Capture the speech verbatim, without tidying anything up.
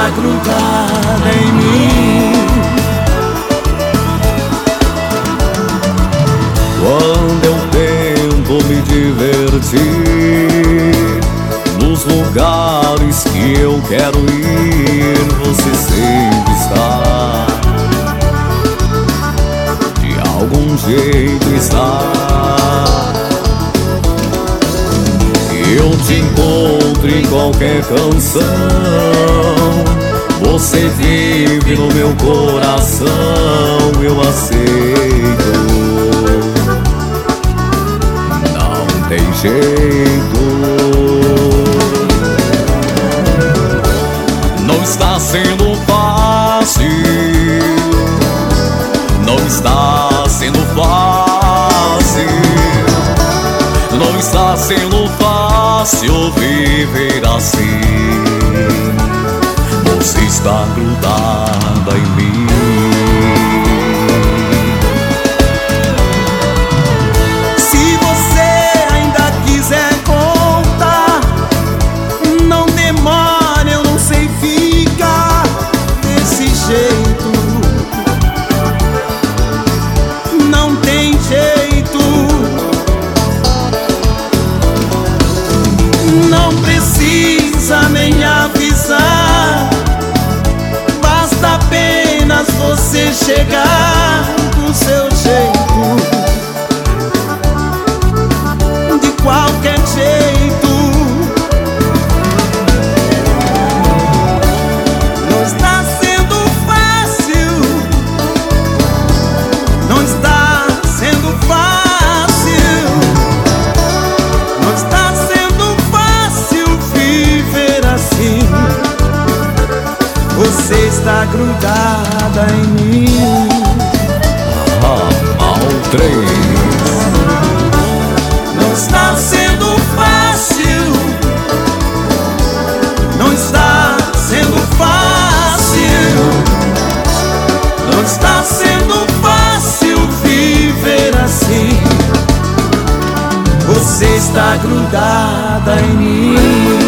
está grudada em mim. Quando eu tento me divertir nos lugares que eu quero ir, você sempre está, de algum jeito está. Eu te encontro em qualquer canção, você vive no meu coração, eu aceito. Não tem jeito. Não está sendo fácil, não está sendo fácil, não está sendo fácil viver assim. Você está grudada em mim. Se você ainda quiser voltar, não demore, eu não sei ficar desse jeito. Não tem jeito. Não precisa nem avisar, basta apenas você chegar do seu jeito, de qualquer jeito. Não está sendo fácil, não está sendo fácil, não está sendo fácil viver assim. Você está grudada em mim. Ah, ao três. Não está sendo fácil, não está sendo fácil, não está sendo fácil viver assim. Você está grudada em mim.